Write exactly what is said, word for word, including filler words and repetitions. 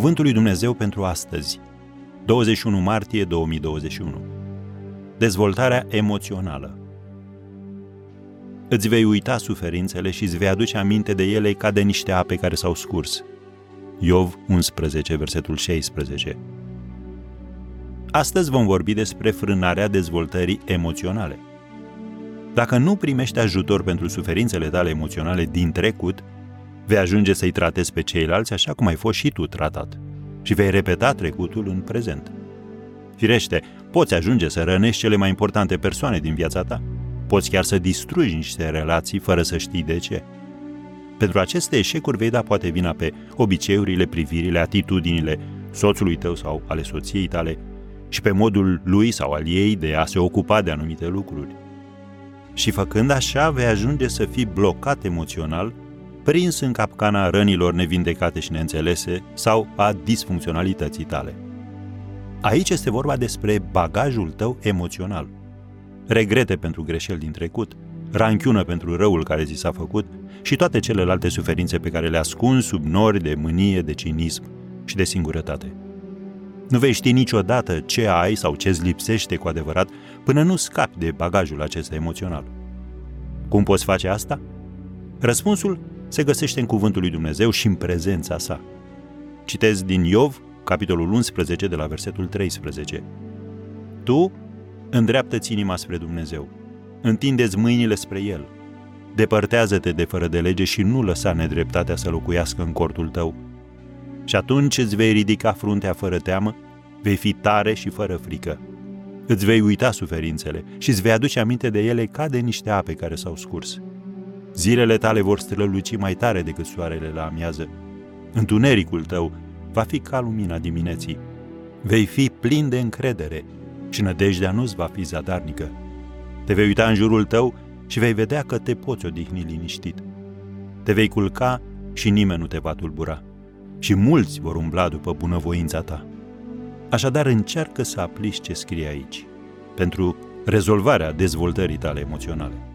Cuvântul lui Dumnezeu pentru astăzi, douăzeci și unu martie două mii douăzeci și unu. Dezvoltarea emoțională. Îți vei uita suferințele și îți vei aduce aminte de ele ca de niște ape care s-au scurs. Iov unsprezece, versetul șaisprezece. Astăzi vom vorbi despre frânarea dezvoltării emoționale. Dacă nu primești ajutor pentru suferințele tale emoționale din trecut, vei ajunge să-i tratezi pe ceilalți așa cum ai fost și tu tratat și vei repeta trecutul în prezent. Firește, poți ajunge să rănești cele mai importante persoane din viața ta. Poți chiar să distrugi niște relații fără să știi de ce. Pentru aceste eșecuri vei da poate vina pe obiceiurile, privirile, atitudinile soțului tău sau ale soției tale și pe modul lui sau al ei de a se ocupa de anumite lucruri. Și făcând așa, vei ajunge să fii blocat emoțional, prins în capcana rănilor nevindecate și neînțelese sau a disfuncționalității tale. Aici este vorba despre bagajul tău emoțional. Regrete pentru greșeli din trecut, ranchiună pentru răul care ți s-a făcut și toate celelalte suferințe pe care le ascunzi sub nori de mânie, de cinism și de singurătate. Nu vei ști niciodată ce ai sau ce îți lipsește cu adevărat până nu scapi de bagajul acesta emoțional. Cum poți face asta? Răspunsul se găsește în cuvântul lui Dumnezeu și în prezența sa. Citez din Iov, capitolul unsprezece, de la versetul treisprezece. Tu îndreaptă-ți inima spre Dumnezeu, întinde-ți mâinile spre El, depărtează-te de fără de lege și nu lăsa nedreptatea să locuiască în cortul tău. Și atunci îți vei ridica fruntea fără teamă, vei fi tare și fără frică. Îți vei uita suferințele și îți vei aduce aminte de ele ca de niște ape care s-au scurs. Zilele tale vor străluci mai tare decât soarele la amiază. Întunericul tău va fi ca lumina dimineții. Vei fi plin de încredere și nădejdea nu-ți va fi zadarnică. Te vei uita în jurul tău și vei vedea că te poți odihni liniștit. Te vei culca și nimeni nu te va tulbura. Și mulți vor umbla după bunăvoința ta. Așadar, încearcă să aplici ce scrie aici pentru rezolvarea dezvoltării tale emoționale.